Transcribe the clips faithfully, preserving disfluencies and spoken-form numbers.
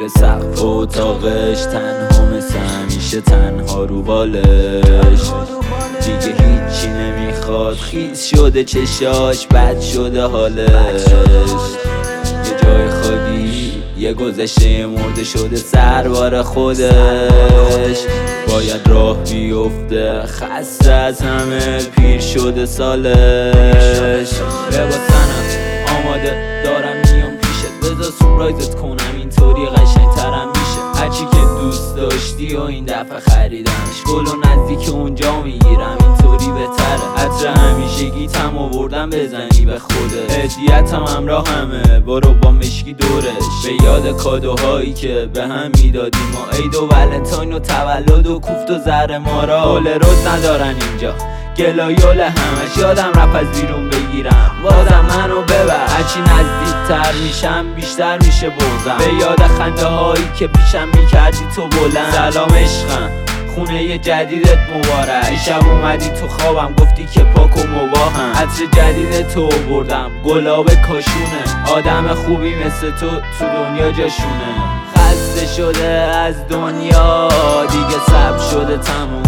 زیر سقف اتاقش، تنها مثل همیشه تنها رو بالش. دیگه هیچی نمیخواد، خیس شده چشاش، بد شده حالش. یه جای خالی، یه گذشته مرده شده سربار خودش. باید راه بیفته، خسته از همه، پیر شده سالش. لباسنم آماده دارم میام پیشت، بذار سورپرایزت کنم، اینطوری قشنگ ترم میشه. هرچی که دوست داشتی و این دفعه خریدمش، گل و نزدیک اونجا میگیرم، اینطوری بهتره. عطر همیشگیتم آوردم بزنی به خوده، هدیه‌تم همراه همه، برو با مشکی دورش. به یاد کادوهایی که به هم میدادیم ما، عید و ولنتاین و تولد و کوفت و زر مارا. گل روز ندارن اینجا، گلایول همش، یادم رفت از بیرون بگیرم، بازم منو ببر. هرچی نزدیکتر میشم بیشتر میشه بغضم، به یاد خنده هایی که پیشم میکردی تو بلند. سلام عشقم، خونه جدیدت مبارک. دیشب اومدی تو خوابم گفتی که پاک و مباهم، عطر جدید تو بردم، گلاب کاشونه. آدم خوبی مثل تو تو دنیا جاشونه. خسته شده از دنیا دیگه، سب شده تموم،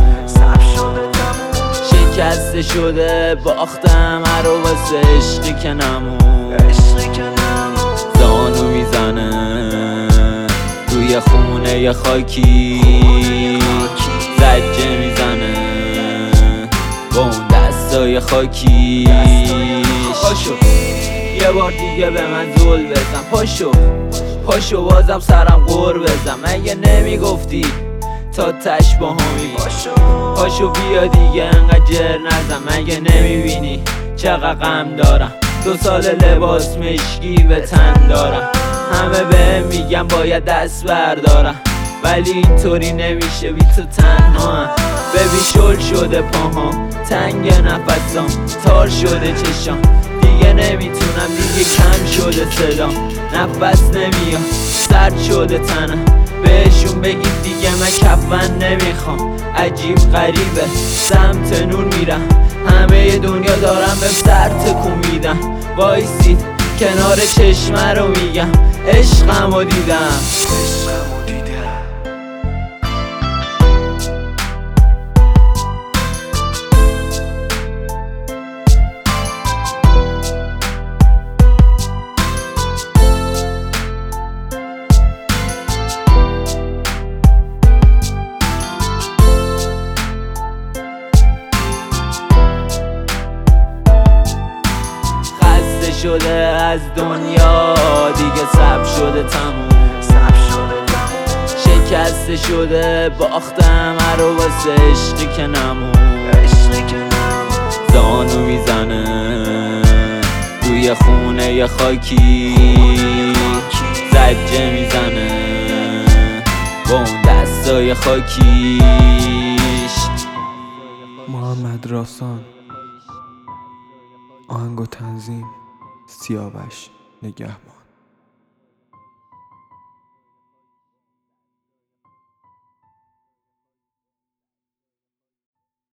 شکسته شده باختم هر و واسه عشقی که نمون. زانو میزنه روی خونه ی خاکی، زجه میزنه با اون دستای خاکیش. پاشو یه بار دیگه به من زل بزن، پاشو پاشو بازم سرم غر بزن. مگه نمیگفتی تا تش با همی؟ پاشو بیا دیگه انقدر جر نزن، مگه نمیبینی چقدر غم دارم؟ دو سال لباس مشکی به تن دارم، همه بهم میگن باید دست بردارم، ولی اینطوری نمیشه بی تو تنها هم. ببین شل شده پاهام، تنگ نفسام، تار شده چشام، دیگه نمیتونم، دیگه کم شده صدام، نفس نمیاد، سرد شده تنم. بهشون بگید دیگه من کفن نمیخوام، عجیب غریبه سمت نور میرم، همه دنیا دارم به سر تکون میدم. وایسید کنار چشمه رو میگم، عشقمو دیدم. شده از دنیا دیگه، سب شده تموم، شکسته شده باختم هر و واسه عشقی که نمون. زانو میزنه روی خونه ی خاکی، زجه میزنه با اون دستای خاکیش. محمد راسان، آهنگ و تنظیم سیاوش نگهبان.